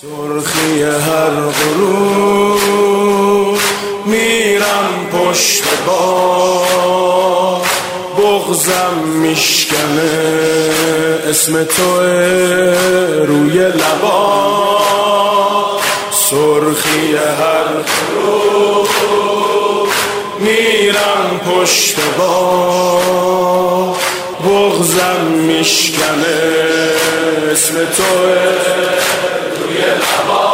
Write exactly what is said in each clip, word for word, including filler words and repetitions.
سرخی هر غروب میرم پشت با بغضم میشکنه اسم تو روی لبا. سرخی هر غروب میرم پشت با بغضم میشکنه اسم تو روی لبا.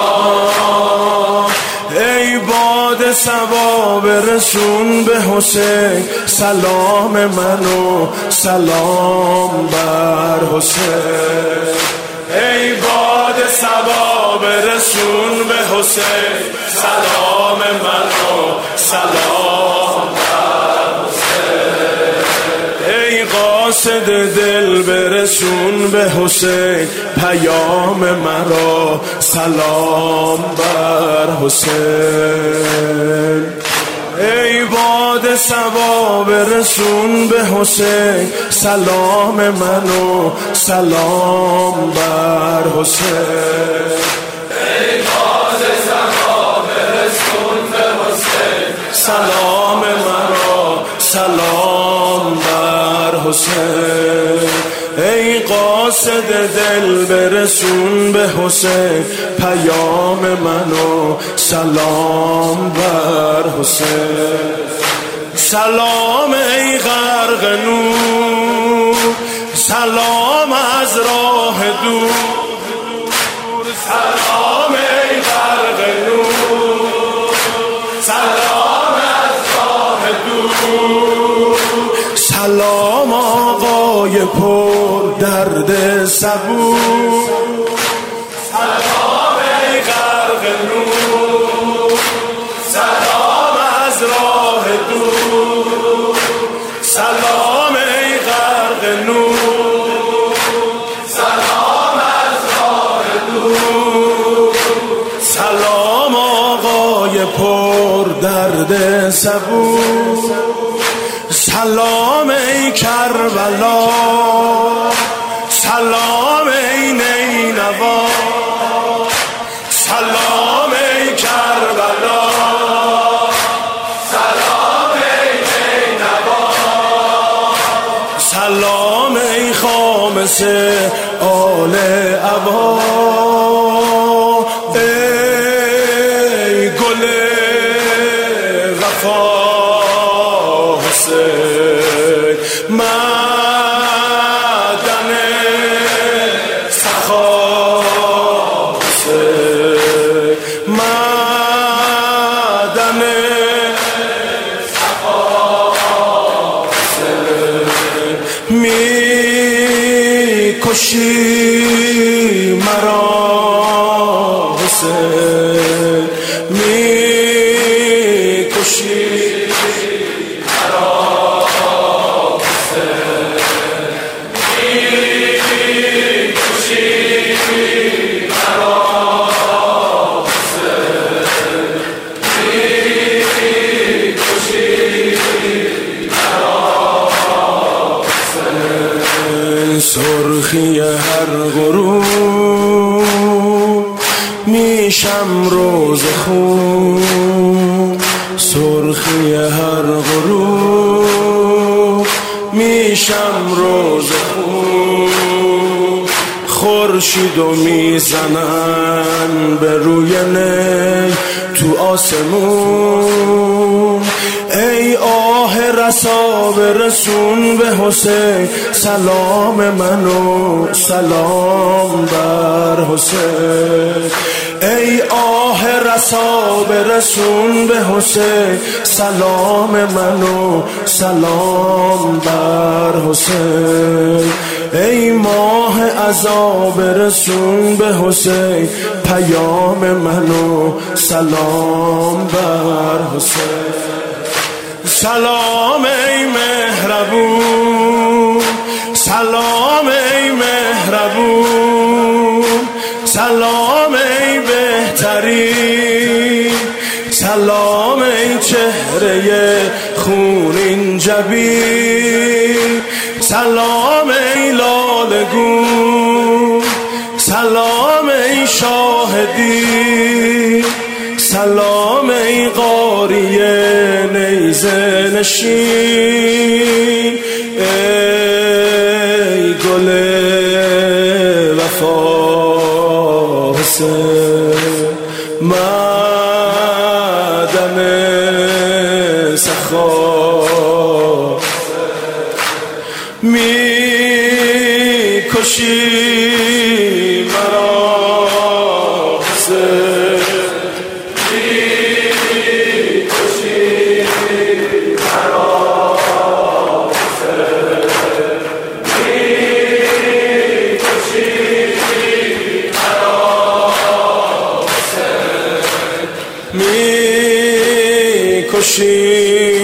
ای باد صبا برسون به حسین سلام منو سلام بر حسین. ای باد صبا برسون به حسین سلام منو سلام بر حسین. ای قاصد دل برسون به حسین پیام مرا سلام بر حسین. ای باد صبا برسون به حسین سلام منو سلام بر حسین. ای باد صبا برسون به حسین سلام مرا سلام بر حسین. ای قاصد دل برسون به حسین پیام منو سلام بر حسین. سلام ای غرق نور سلام از راه دور. سلام ای غرق نور سلام از راه دور. سلام آقای پر درد صبور. سلام ای غرق نور سلام از راه دور. سلام ای غرق نور سلام از راه دور. سلام آقای پر درد صبور. سلام ای کربلا سلام ای نینوا. سلام ای کربلا سلام ای نینوا. سلام ای خامس آل عبا. ای گل وفا حسین معدن سخا حسین معدن سخا حسین. می کشی مرا حسین می کشی سرخی هر غروب میشم روز خون. سرخی هر غروب میشم روز خون. خورشیدو میزنن به روی نی تو آسمون. ای آه رسا برسون به حسین سلام منو سلام بر حسین. ای آه رسا برسون به حسین سلام منو سلام بر حسین. ای ماه عزا برسون به حسین پیام منو سلام بر حسین. سلام ای مهربون سلام ای مهربون. سلام ای بهترین سلام ای چهره خونین جبین. سلام ای لالگون سلام ای شاه زاهدی سلام ای قاریه نیزه نشین ای گل وفا حسین معدن سخا می کشی مرا حسین می کشی مرا حسین می کشی مرا حسین می کشی